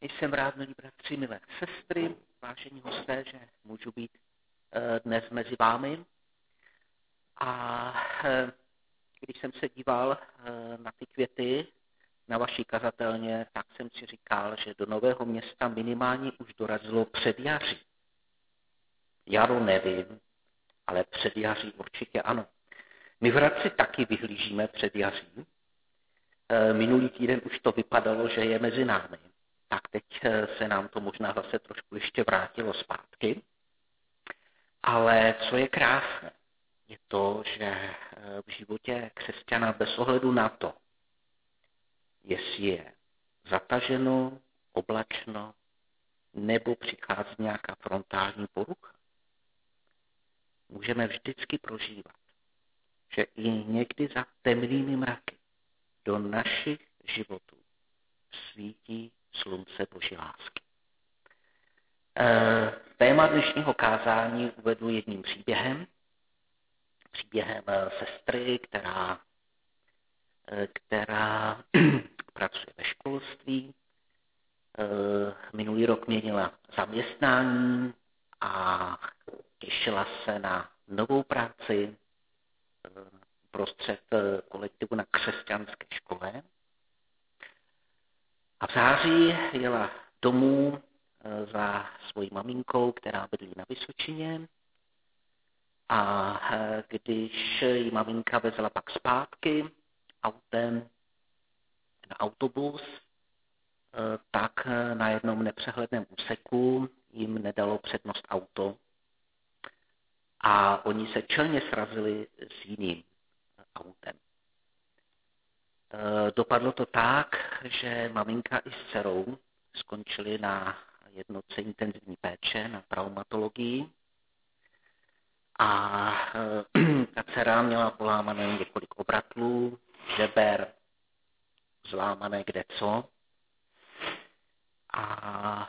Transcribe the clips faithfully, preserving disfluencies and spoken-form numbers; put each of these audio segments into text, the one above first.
Jsem rád, milí bratři, milé sestry, vážení hosté, že můžu být dnes mezi vámi. A když jsem se díval na ty květy na vaší kazatelně, tak jsem si říkal, že do Nového Města minimálně už dorazilo předjaří. Jaro nevím, ale předjaří určitě ano. My v Hradci taky vyhlížíme předjaří. Minulý týden už to vypadalo, že je mezi námi. Tak teď se nám to možná zase trošku ještě vrátilo zpátky. Ale co je krásné, je to, že v životě křesťana bez ohledu na to, jestli je zataženo, oblačno, nebo přichází nějaká frontální porucha, můžeme vždycky prožívat, že i někdy za temnými mraky do našich životů svítí slunce Boží lásky. E, téma dnešního kázání uvedu jedním příběhem. Příběhem sestry, která, která pracuje ve školství. E, minulý rok měnila zaměstnání a těšila se na novou práci prostřed kolektivu na křesťanské škole. A v září jela domů za svojí maminkou, která bydlí na Vysočině. A když jí maminka vezla pak zpátky autem na autobus, tak na jednom nepřehledném úseku jim nedalo přednost auto a oni se čelně srazili s jiným autem. Dopadlo to tak, že maminka i s dcerou skončili na jednotce intenzivní péče, na traumatologii. A ta dcera měla polámané několik obratlů, žeber, zlámané kde co. A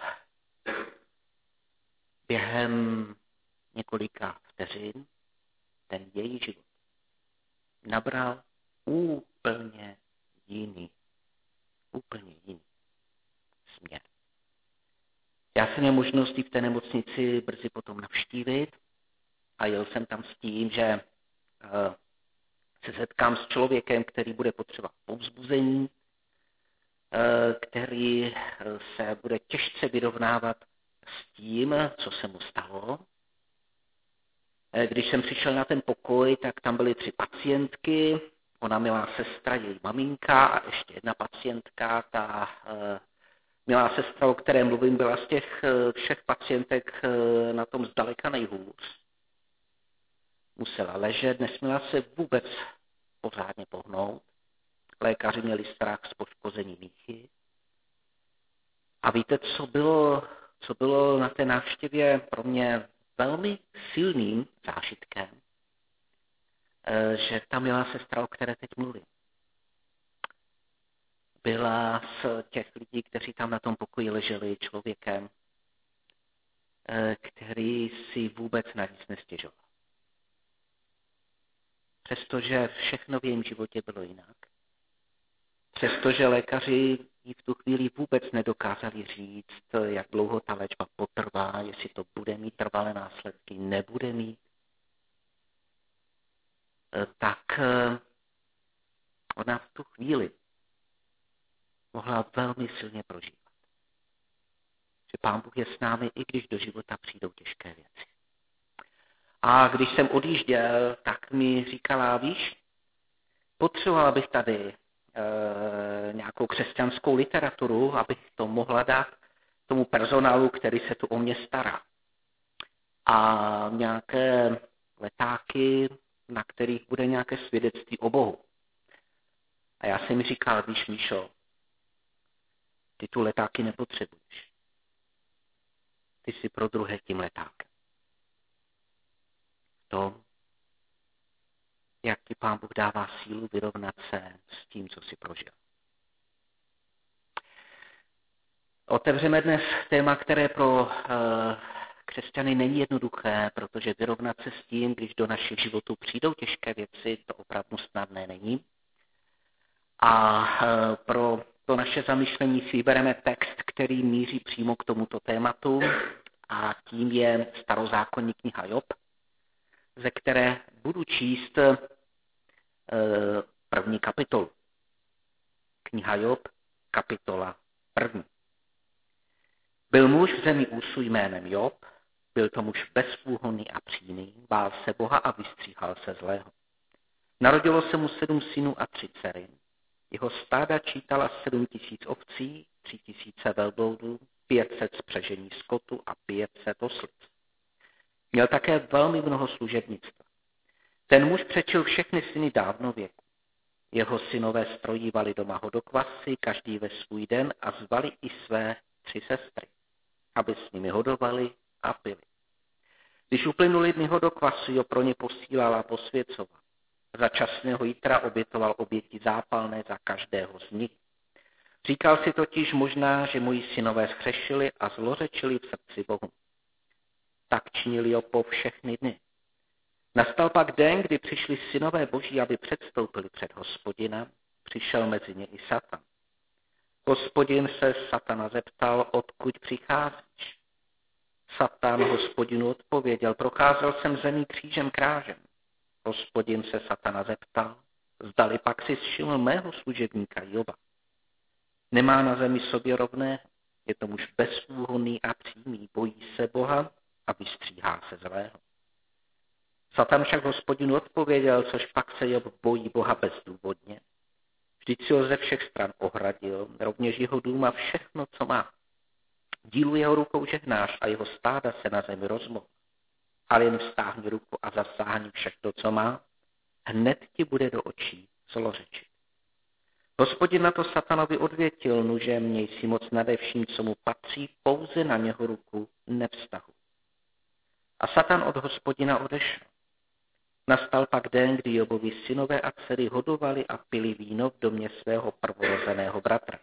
během několika vteřin ten její život nabral úplně jiný, úplně jiný směr. Já jsem měl možnost v té nemocnici brzy potom navštívit a jel jsem tam s tím, že se setkám s člověkem, který bude potřebovat povzbuzení, který se bude těžce vyrovnávat s tím, co se mu stalo. Když jsem přišel na ten pokoj, tak tam byly tři pacientky, ona milá sestra, její maminka a ještě jedna pacientka. Ta milá sestra, o které mluvím, byla z těch všech pacientek na tom zdaleka nejhůř. Musela ležet, nesměla se vůbec pořádně pohnout. Lékaři měli strach z poškození míchy. A víte, co bylo, co bylo na té návštěvě pro mě velmi silným zážitkem? Že ta milá sestra, o které teď mluvím, byla z těch lidí, kteří tam na tom pokoji leželi, člověkem, který si vůbec na nic nestěžoval. Přestože všechno v jejím životě bylo jinak, přestože lékaři jí v tu chvíli vůbec nedokázali říct, jak dlouho ta léčba potrvá, jestli to bude mít trvalé následky, nebude mít, tak ona v tu chvíli mohla velmi silně prožívat. Že Pán Bůh je s námi, i když do života přijdou těžké věci. A když jsem odjížděl, tak mi říkala, víš, potřebovala bych tady e, nějakou křesťanskou literaturu, abych to mohla dát tomu personálu, který se tu o mě stará. A nějaké letáky, na kterých bude nějaké svědectví o Bohu. A já jsem mi říkal, víš, Míšo, ty tu letáky nepotřebuješ. Ty jsi pro druhé tím letákem. To, jak ti Pán Bůh dává sílu vyrovnat se s tím, co jsi prožil. Otevřeme dnes téma, které pro e, křesťany není jednoduché, protože vyrovnat se s tím, když do našich životů přijdou těžké věci, to opravdu snadné není. A e, pro to naše zamyšlení si vybereme text, který míří přímo k tomuto tématu, a tím je starozákonní kniha Job, ze které budu číst e, první kapitolu. Kniha Job, kapitola první. Byl muž v zemi Úsu jménem Job, byl to muž bezúhonný a přímý, bál se Boha a vystříhal se zlého. Narodilo se mu sedm synů a tři dcery. Jeho stáda čítala sedm tisíc ovcí, tři tisíce velbloudů, pět set spřežení skotu a pět set oslic. Měl také velmi mnoho služebnictva. Ten muž přečil všechny syny dávno věku. Jeho synové strojívali doma hodokvasy, každý ve svůj den, a zvali i své tři sestry, aby s nimi hodovali a pili. Když uplynuli dny hodokvasu, jo pro ně posílal a posvěcoval. Za časného jítra obětoval oběti zápalné za každého z nich. Říkal si totiž možná, že moji synové zhřešili a zlořečili v srdci Bohu. Tak činili jo po všechny dny. Nastal pak den, kdy přišli synové Boží, aby předstoupili před Hospodina, přišel mezi ně i Satan. Hospodin se Satana zeptal, odkud přicházíš. Satan Hospodinu odpověděl, procházel jsem zemí křížem krážem. Hospodin se Satana zeptal, zdali pak si všiml mého služebníka Joba. Nemá na zemi sobě rovného, je to muž bezúhonný a přímý, bojí se Boha a vystříhá se zlého. Satan však Hospodinu odpověděl, což pak se Job bojí Boha bezdůvodně. Vždyť si ho ze všech stran ohradil, rovněž jeho dům a všechno, co má. Dílu jeho rukou žehnáš a jeho stáda se na zemi rozmohl. Ale jen vztáhni ruku a zasáhni všechno, co má, hned ti bude do očí zlořečit. Hospodin na to Satanovi odvětil, nuže měj si moc nade vším, co mu patří, pouze na něho ruku nevztahu. A Satan od Hospodina odešel. Nastal pak den, kdy Jobovi synové a dcery hodovali a pili víno v domě svého prvorozeného bratra.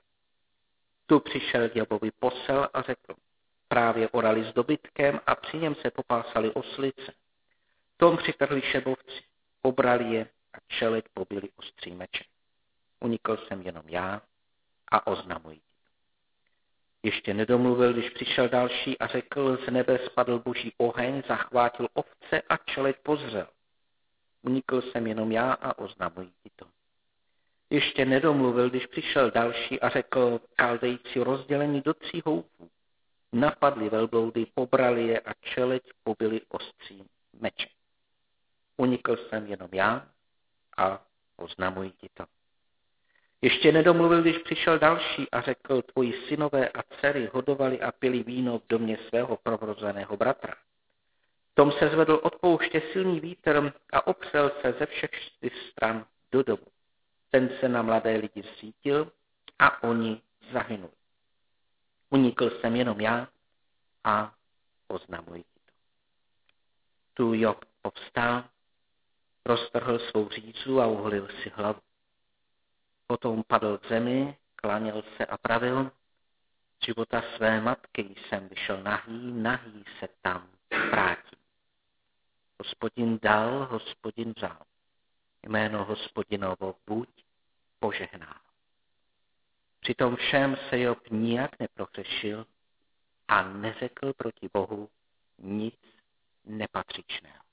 Tu přišel Jobovi posel a řekl, právě orali s dobytkem a při něm se popásali oslice. Tom přitrhli šebovci, pobrali je a čeleď pobili ostří meče. Unikl jsem jenom já a oznamuji ti. Ještě nedomluvil, když přišel další a řekl, z nebe spadl boží oheň, zachvátil ovce a čeleď pozřel. Unikl jsem jenom já a oznamuji ti to. Ještě nedomluvil, když přišel další a řekl, Kaldejci rozdělení do tří houfů. Napadli velbloudy, pobrali je a čeleď pobili ostří meče. Unikl jsem jenom já a oznamuji ti to. Ještě nedomluvil, když přišel další a řekl, tvoji synové a dcery hodovali a pili víno v domě svého prvorozeného bratra. Tom se zvedl od pouště silný vítr a opřel se ze všech čtyř stran do domu. Ten se na mladé lidi zřítil a oni zahynuli. Unikl jsem jenom já a oznamuji ti to. Tu Job povstal, roztrhl svou řízu a uholil si hlavu. Potom padl k zemi, klaněl se a pravil, z života své matky jsem vyšel nahý, nahý se tam vrátím. Hospodin dal, Hospodin vzal. Jméno Hospodinovo buď požehnáno. Při tom všem se Job nijak neprohřešil a neřekl proti Bohu nic nepatřičného.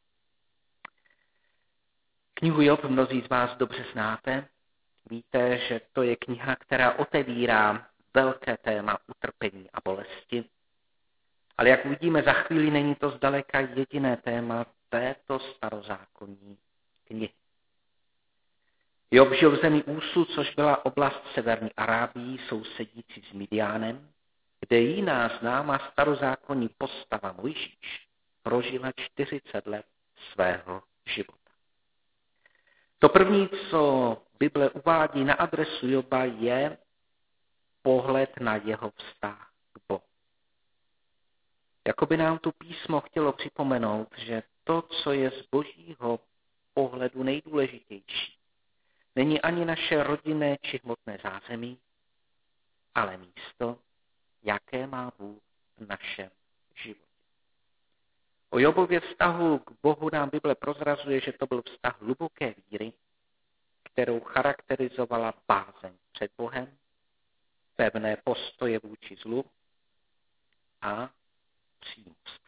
Knihu Job mnozí z vás dobře znáte. Víte, že to je kniha, která otevírá velké téma utrpení a bolesti. Ale jak uvidíme za chvíli, není to zdaleka jediné téma této starozákonní knihy. Job žil v zemi Úsu, což byla oblast severní Arábii, sousedící s Midianem, kde jiná známá starozákonní postava Mojžíš prožila čtyřicet let svého života. To první, co Bible uvádí na adresu Joba, je pohled na jeho vztah k Bohu. Jakoby nám tu písmo chtělo připomenout, že to, co je z božího pohledu nejdůležitější, není ani naše rodinné či hmotné zázemí, ale místo, jaké má Bůh v našem životě. O Jobově vztahu k Bohu nám Bible prozrazuje, že to byl vztah hluboké víry, kterou charakterizovala bázeň před Bohem pevné postoje vůči zlu a přímost.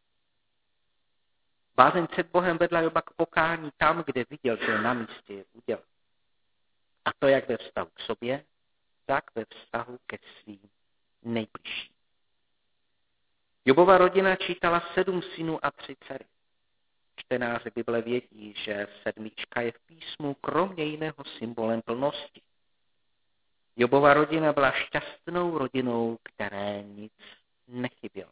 Bázeň před Bohem vedla Joba k pokání tam, kde viděl, že na místě je udělat. A to jak ve vztahu k sobě, tak ve vztahu ke svým nejbližším. Jobova rodina čítala sedm synů a tři dcery. Čtenáři Bible vědí, že sedmička je v písmu kromě jiného symbolem plnosti. Jobova rodina byla šťastnou rodinou, které nic nechybělo.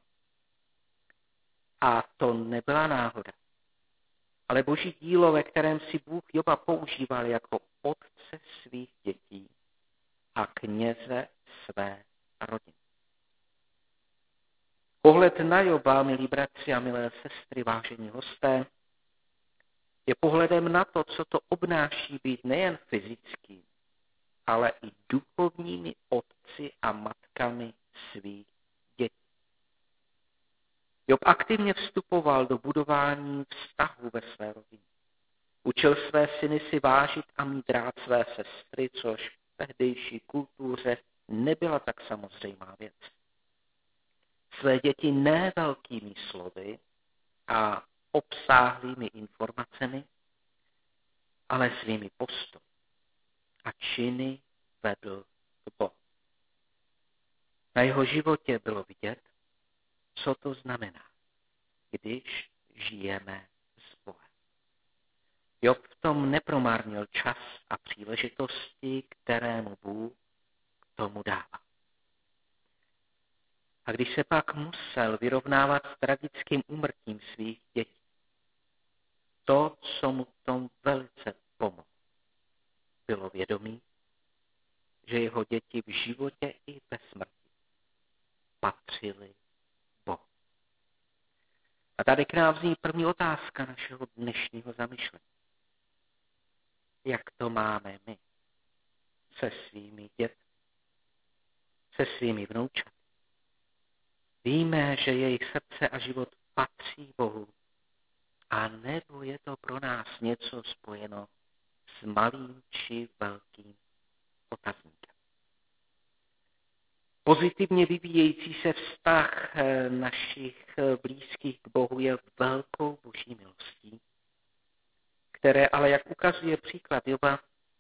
A to nebyla náhoda, ale boží dílo, ve kterém si Bůh Joba používal jako otce svých dětí a kněze své rodiny. Pohled na Joba, milí bratři a milé sestry, vážení hosté, je pohledem na to, co to obnáší být nejen fyzickým, ale i duchovními otci a matkami svých dětí. Job aktivně vstupoval do budování vztahu ve své rodině. Učil své syny si vážit a mít rád své sestry, což v tehdejší kultuře nebyla tak samozřejmá věc. Své děti ne velkými slovy a obsáhlými informacemi, ale svými postoji a činy vedl k Bohu. Na jeho životě bylo vidět, co to znamená, když žijeme s Bohem. Job v tom nepromárnil čas a příležitosti, které mu Bůh k tomu dává. A když se pak musel vyrovnávat s tragickým úmrtím svých dětí, to, co mu v tom velice pomohlo, bylo vědomí, že jeho děti v životě i ve smrti patřily Bohu. A tady k nám zní první otázka našeho dnešního zamyšlení. Jak to máme my se svými dětmi, se svými vnoučaty? Víme, že jejich srdce a život patří Bohu, a nebo je to pro nás něco spojeno s malým či velkým otazníkem. Pozitivně vyvíjející se vztah našich blízkých k Bohu je velkou boží milostí, které ale, jak ukazuje příklad Joba,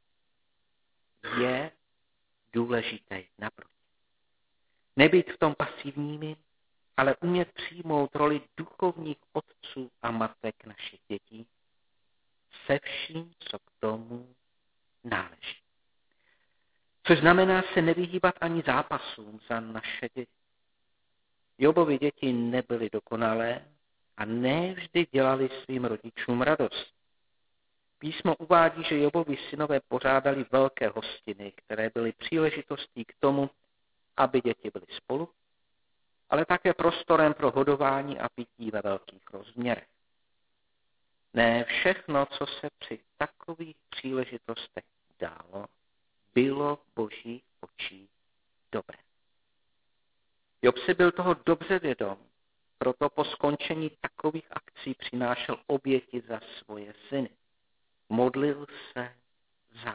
je důležité naproti. Nebýt v tom pasivními, ale umět přijmout roli duchovních otců a matek našich dětí se vším, co k tomu náleží. Což znamená se nevyhýbat ani zápasům za naše děti. Jobovy děti nebyly dokonalé a ne vždy dělali svým rodičům radost. Písmo uvádí, že Jobovi synové pořádali velké hostiny, které byly příležitostí k tomu, aby děti byly spolu, ale také prostorem pro hodování a pití ve velkých rozměrech. Ne všechno, co se při takových příležitostech dálo, bylo v božích očích dobré. Job si byl toho dobře vědom, proto po skončení takových akcí přinášel oběti za svoje syny. Modlil se za ně.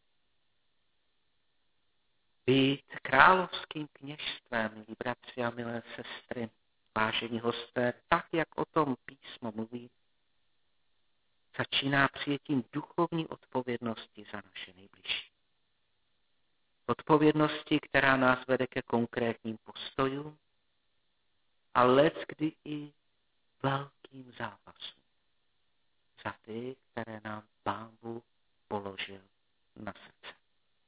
Být královským kněžstvem, milí bratři a milé sestry, vážení hosté, tak, jak o tom písmo mluví, začíná přijetím duchovní odpovědnosti za naše nejbližší. Odpovědnosti, která nás vede ke konkrétním postojům a leckdy i velkým zápasům za ty, které nám Pán Bůh položil na srdce.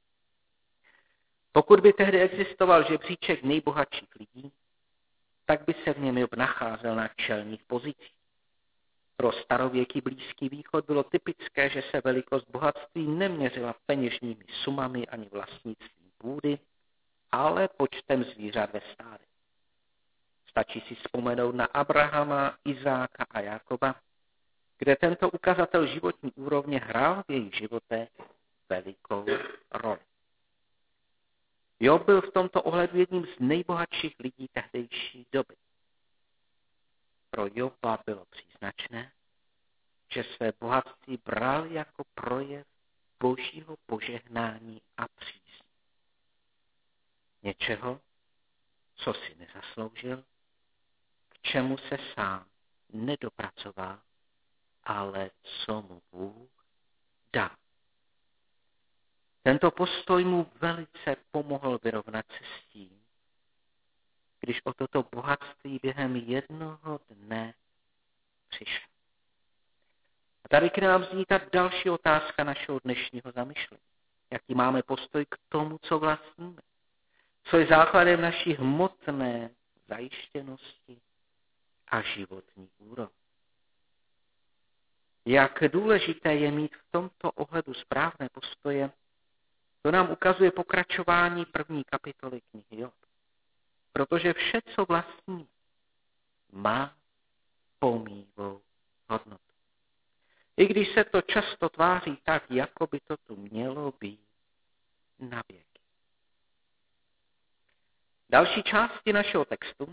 Pokud by tehdy existoval žebříček nejbohatších lidí, tak by se v něm Job nacházel na čelních pozicích. Pro starověký Blízký východ bylo typické, že se velikost bohatství neměřila peněžními sumami ani vlastnictvím půdy, ale počtem zvířat ve stádě. Stačí si vzpomenout na Abrahama, Izáka a Jákoba, kde tento ukazatel životní úrovně hrál v jejich životech velikou roli. Job byl v tomto ohledu jedním z nejbohatších lidí tehdejší doby. Pro Joba bylo příznačné, že své bohatství bral jako projev božího požehnání a přízně. něčeho, co si nezasloužil, k čemu se sám nedopracoval, ale co mu Bůh dal. Tento postoj mu velice pomohl vyrovnat se s tím, když o toto bohatství během jednoho dne přišel. A tady k nám zní ta další otázka našeho dnešního zamyšlení. Jaký máme postoj k tomu, co vlastníme? Co je základem naší hmotné zajištěnosti a životní úrovně? Jak důležité je mít v tomto ohledu správné postoje, to nám ukazuje pokračování první kapitoly knihy Job. Protože vše, co vlastní, má pomíjivou hodnotu. I když se to často tváří tak, jako by to tu mělo být na věky. Další části našeho textu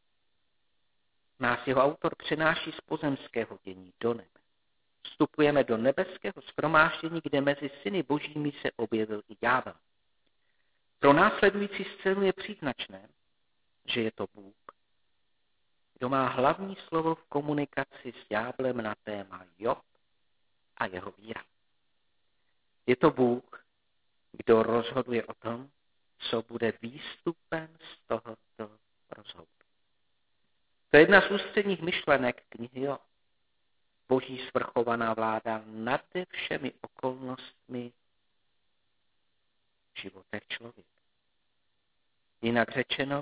nás jeho autor přenáší z pozemského dění do nebe. Vstupujeme do nebeského shromáždění, kde mezi syny božími se objevil i ďábel. Pro následující scénu je příznačné, že je to Bůh, kdo má hlavní slovo v komunikaci s ďáblem na téma Job a jeho víra. Je to Bůh, kdo rozhoduje o tom, co bude výstupem z tohoto rozhovoru. To je jedna z ústředních myšlenek knihy Job. Boží svrchovaná vláda nad všemi okolnostmi v životech člověka. Jinak řečeno,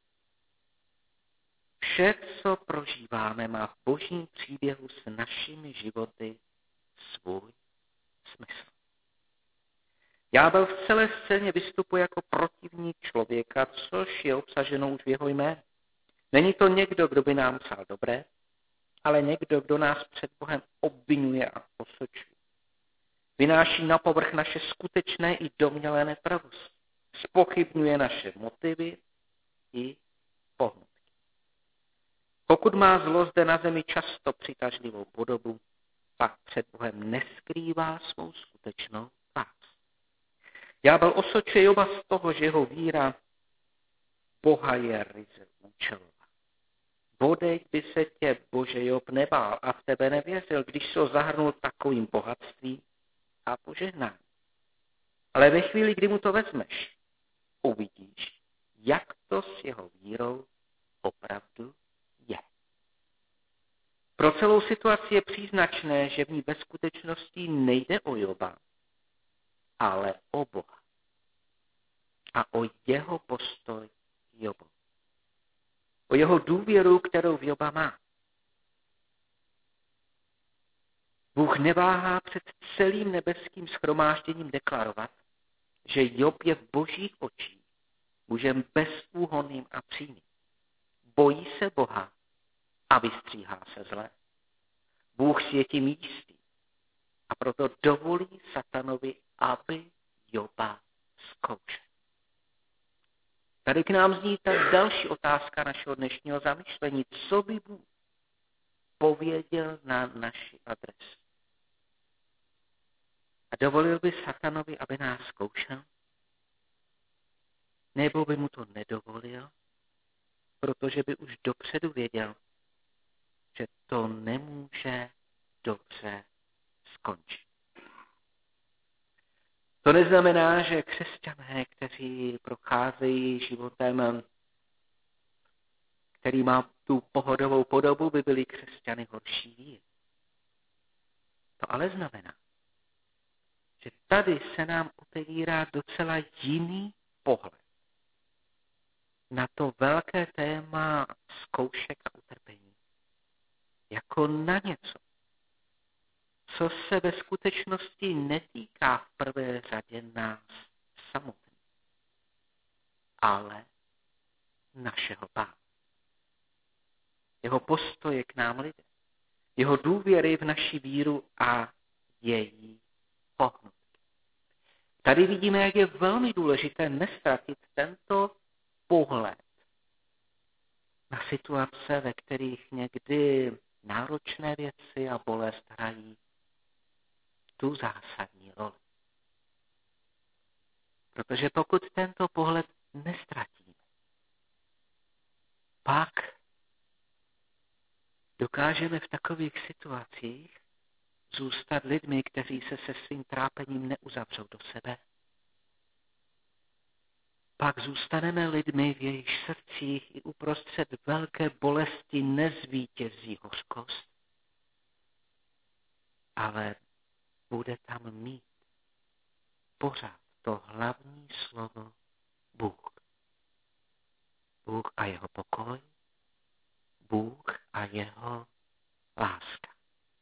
vše, co prožíváme, má v božím příběhu s našimi životy svůj smysl. Ďábel v celé scéně vystupuje jako protivník člověka, což je obsaženo už v jeho jménu. Není to někdo, kdo by nám psal dobré, ale někdo, kdo nás před Bohem obvinuje a osočuje. Vynáší na povrch naše skutečné i domnělé nepravosti. Zpochybňuje naše motivy i pohnutky. Pokud má zlo zde na zemi často přitažlivou podobu, pak před Bohem neskrývá svou skutečnou tvář. Ďábel osočuje Joba z toho, že jeho víra Boha je ryze účelová. Bodejť by se tě, Bože, Job nebál a v tebe nevěřil, když se ho zahrnul takovým bohatstvím a požehnáním. Ale ve chvíli, kdy mu to vezmeš, uvidíš, jak to s jeho vírou opravdu je. Pro celou situaci je příznačné, že v ní ve skutečnosti nejde o Joba, ale o Boha a o jeho postoj Jobu. O jeho důvěru, kterou v Joba má. Bůh neváhá před celým nebeským shromážděním deklarovat, že Job je v božích očích mužem bezúhonným a přímým. Bojí se Boha a vystříhá se zlé. Bůh si je tím jistý a proto dovolí satanovi, aby Joba zkoušel. Tady k nám zní ta další otázka našeho dnešního zamyšlení. Co by Bůh pověděl na naši adresu? A dovolil by satanovi, aby nás zkoušel? Nebo by mu to nedovolil, protože by už dopředu věděl, že to nemůže dobře skončit. To neznamená, že křesťané, kteří procházejí životem, který má tu pohodovou podobu, by byli křesťany horší víry. To ale znamená, že tady se nám otevírá docela jiný pohled na to velké téma zkoušek a utrpení, jako na něco, co se ve skutečnosti netýká v prvé řadě nás samotných, ale našeho Pána. Jeho postoje k nám lidem, jeho důvěry v naši víru a její pohnutky. Tady vidíme, jak je velmi důležité nestratit tento pohled na situace, ve kterých někdy náročné věci a bolest hrají tu zásadní roli. Protože pokud tento pohled nestratíme. Pak dokážeme v takových situacích zůstat lidmi, kteří se se svým trápením neuzavřou do sebe. Pak zůstaneme lidmi, v jejich srdcích i uprostřed velké bolesti nezvítězí hořkost, ale bude tam mít pořád to hlavní slovo Bůh. Bůh a jeho pokoj, Bůh a jeho láska.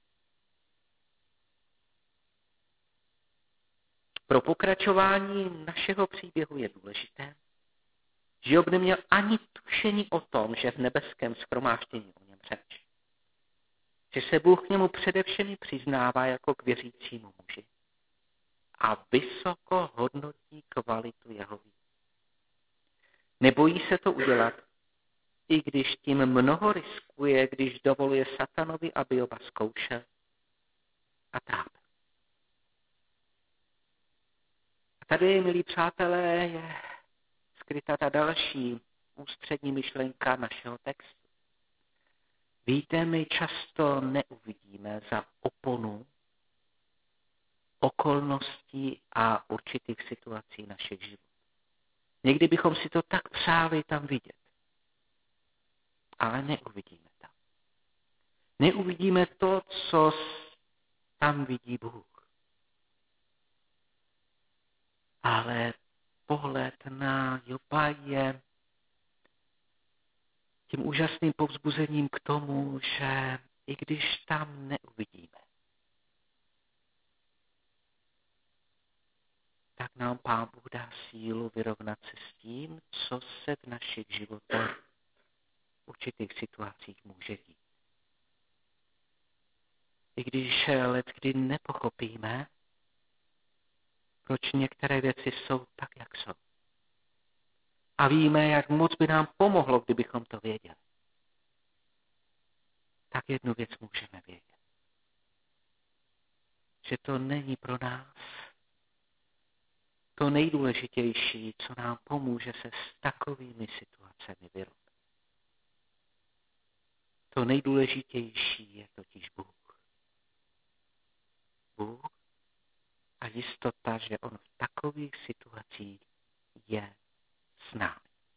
Pro pokračování našeho příběhu je důležité, že Job neměl ani tušení o tom, že v nebeském shromáždění o něm řeč. Že se Bůh k němu především přiznává jako k věřícímu muži a vysoko hodnotí kvalitu jeho víry. Nebojí se to udělat, i když tím mnoho riskuje, když dovoluje satanovi, aby Joba zkoušel a trápil. A tady, milí přátelé, je skryta ta další ústřední myšlenka našeho textu. Víte, my často neuvidíme za oponu okolností a určitých situací našich životů. Někdy bychom si to tak přáli tam vidět, ale neuvidíme tam. Neuvidíme to, co tam vidí Bůh. Ale pohled na Joba je tím úžasným povzbuzením k tomu, že i když tam neuvidíme, tak nám Pán Bůh dá sílu vyrovnat se s tím, co se v našich životech v určitých situacích může dít. I když leckdy nepochopíme, proč některé věci jsou tak, jak jsou. A víme, jak moc by nám pomohlo, kdybychom to věděli. Tak jednu věc můžeme vědět. Že to není pro nás to nejdůležitější, co nám pomůže se s takovými situacemi vyrovnat. To nejdůležitější je totiž Bůh. Bůh a jistota, že on v takových situacích je s námi.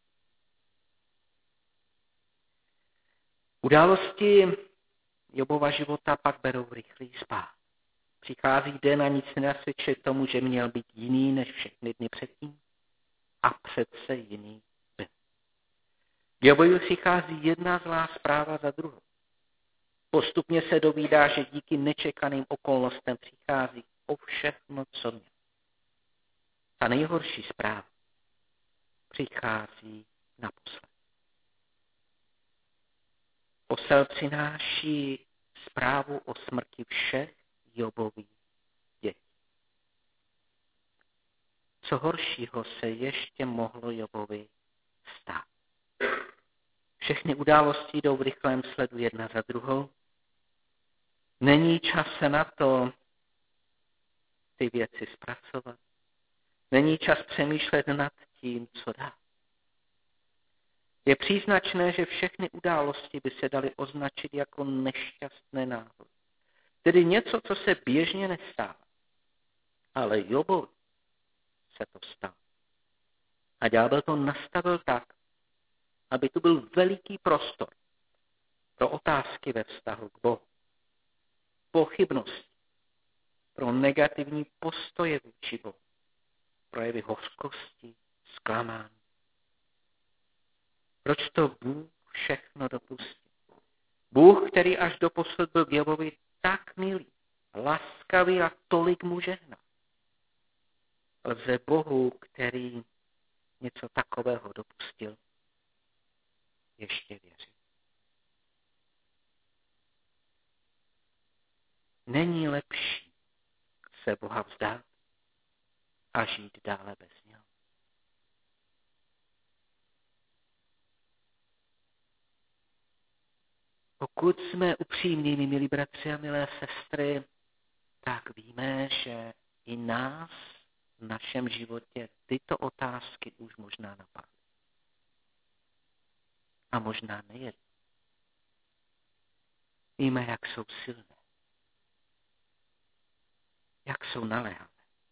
Události Jobova života pak berou rychlý spád. Přichází den a nic nenasvědčuje tomu, že měl být jiný než všechny dny předtím. A přece jiný byl. K Jobovi přichází jedna zlá zpráva za druhou. Postupně se dovídá, že díky nečekaným okolnostem přichází o všechno, co měl. Ta nejhorší zpráva přichází naposled. Posel přináší zprávu o smrti všech Jobových dětí. Co horšího se ještě mohlo Jobovi stát? Všechny události jdou v rychlém sledu jedna za druhou. Není čas se na to ty věci zpracovat. Není čas přemýšlet nad tím, co dá. Je příznačné, že všechny události by se daly označit jako nešťastné náhody. Tedy něco, co se běžně nestává. Ale Jobovi se to stalo. A ďábel to nastavil tak, aby tu byl veliký prostor pro otázky ve vztahu k Bohu. Pochybnosti, pro negativní postoje vůči Bohu, projevy hořkosti, zklamání. Proč to Bůh všechno dopustil? Bůh, který až doposud byl k Jobovi tak milý, laskavý a tolik mu žehnal. Lze Bohu, který něco takového dopustil, ještě věřit. Není lepší se Boha vzdát a žít dále bez něho. Pokud jsme upřímnými, milí bratři a milé sestry, tak víme, že i nás v našem životě tyto otázky už možná napadly. A možná nejednou. Víme, jak jsou silné. Jak jsou naléhavé.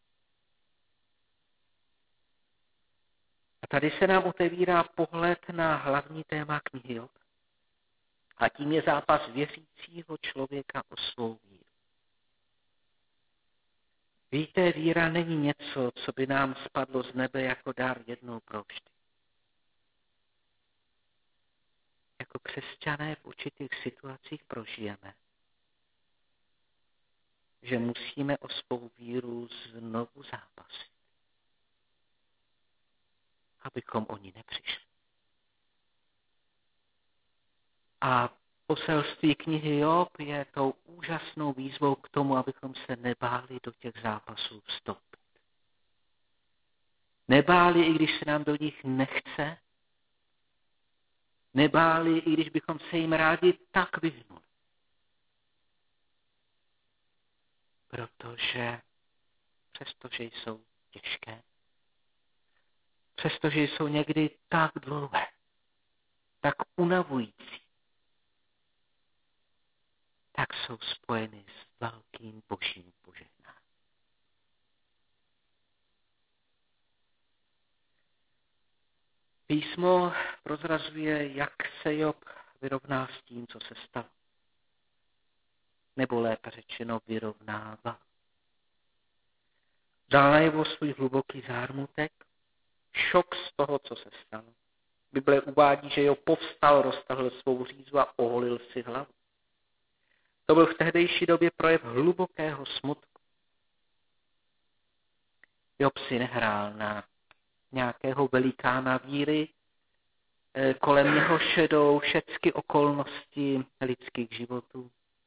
A tady se nám otevírá pohled na hlavní téma knihy Job. A tím je zápas věřícího člověka o svou víru. Víte, víra není něco, co by nám spadlo z nebe jako dár jednou provždy. Jako křesťané v určitých situacích prožijeme, že musíme o svou víru znovu zápasit, abychom o ní nepřišli. A poselství knihy Job je tou úžasnou výzvou k tomu, abychom se nebáli do těch zápasů vstoupit. Nebáli, i když se nám do nich nechce, nebáli, i když bychom se jim rádi tak vyhnuli. Protože přestože jsou těžké, přestože jsou někdy tak dlouhé, tak unavující, tak jsou spojeny s velkým božím požehnáním. Písmo prozrazuje, jak se Job vyrovná s tím, co se stalo. Nebo lépe řečeno vyrovnává. Dal najevo svůj hluboký zármutek, šok z toho, co se stalo. Bible uvádí, že Job povstal, roztahl svou řízu a oholil si hlavu. To byl v tehdejší době projev hlubokého smutku. Job si nehrál na nějakého velikána víry, kolem něhož jdou všechny okolnosti lidských životů.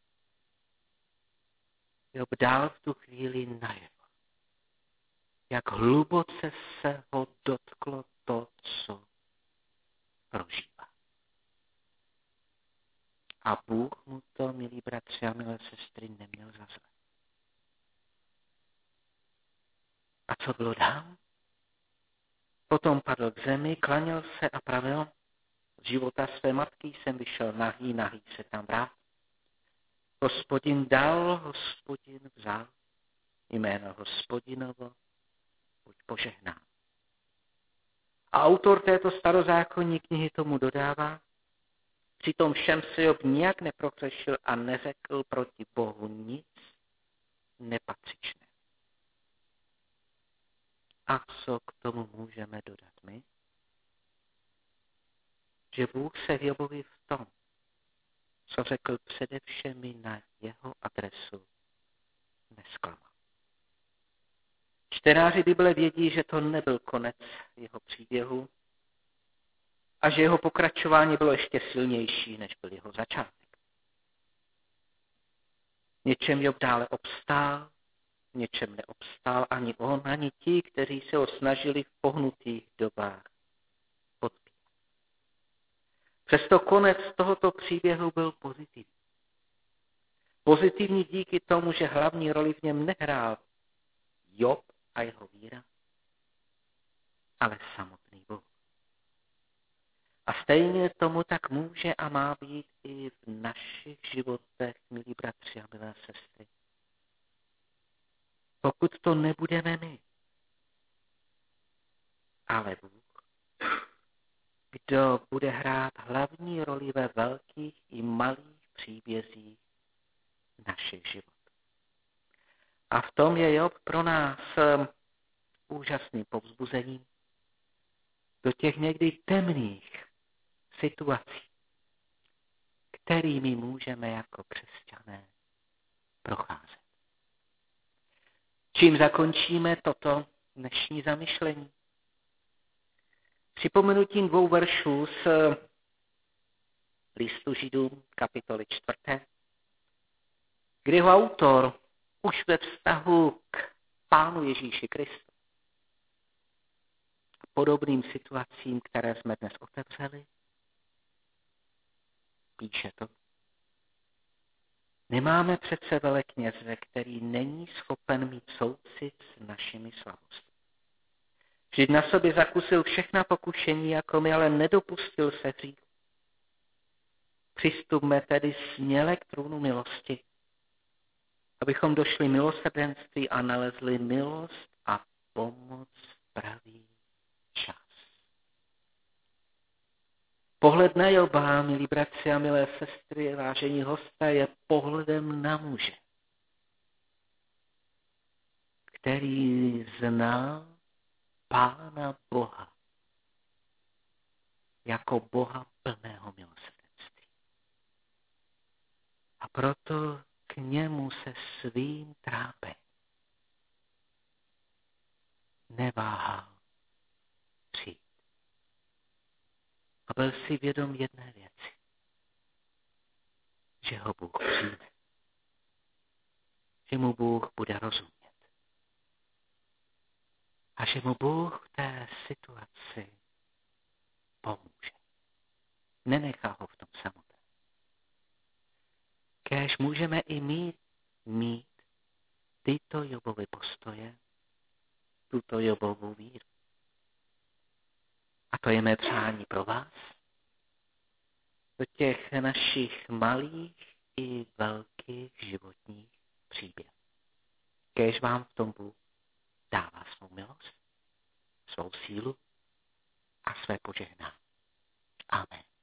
Job dal v tu chvíli najevo, jak hluboce se ho dotklo to, co prožívá. A Bůh mu to, milí bratři a milé sestry, neměl za zlé. A co bylo dál? Potom padl k zemi, klaněl se a pravil, z života své matky jsem vyšel nahý, nahý se tam vrát. Hospodin dal, Hospodin vzal, jméno Hospodinovo buď požehnán. A autor této starozákonní knihy tomu dodává, přitom všem se Job nijak neprohřešil a neřekl proti Bohu nic nepatřičné. A co k tomu můžeme dodat my? Že Bůh se Jobovi v tom, co řekl především na jeho adresu, nesklamal. Čtenáři Bible vědí, že to nebyl konec jeho příběhu a že jeho pokračování bylo ještě silnější, než byl jeho začátek. Něčem Job dále obstál, něčem neobstál ani on, ani ti, kteří se ho snažili v pohnutých dobách podpírat. Přesto konec tohoto příběhu byl pozitivní. Pozitivní díky tomu, že hlavní roli v něm nehrál Job a jeho víra, ale samotný Bůh. A stejně tomu tak může a má být i v našich životech, milí bratři a milé sestry. Pokud to nebudeme my, ale Bůh, kdo bude hrát hlavní roli ve velkých i malých příbězích našich životů. A v tom je Job pro nás úžasným povzbuzením do těch někdy temných situací, kterými můžeme jako křesťané procházet. Čím zakončíme toto dnešní zamyšlení? Připomenutím dvou veršů z listu Židům, kapitoly čtvrté, kdy ho autor už ve vztahu k Pánu Ježíši Kristu a podobným situacím, které jsme dnes otevřeli, píše to. Nemáme přece velekněze, který není schopen mít soucit s našimi slabostmi. Vždyť na sobě zakusil všechna pokušení jako my, ale nedopustil se hříchu. Přistupme tedy směle k trůnu milosti, abychom došli milosrdenství a nalezli milost a pomoc v pravý čas. Pohled na Joba, milí bratři a milé sestry, vážení hosté, je pohledem na muže, který zná Pána Boha jako Boha plného milosrdenství. A proto k němu se svým trápením neváhal přijít. A byl si vědom jedné věci, že ho Bůh přijme, že mu Bůh bude rozumět a že mu Bůh v té situaci pomůže. Nenechá ho v tom samotném. Kéž můžeme i mít, mít tyto Jobovy postoje, tuto Jobovu víru. A to je mé přání pro vás, do těch našich malých i velkých životních příběhů. Kéž vám v tom Bůh dává svou milost, svou sílu a své požehnání. Amen.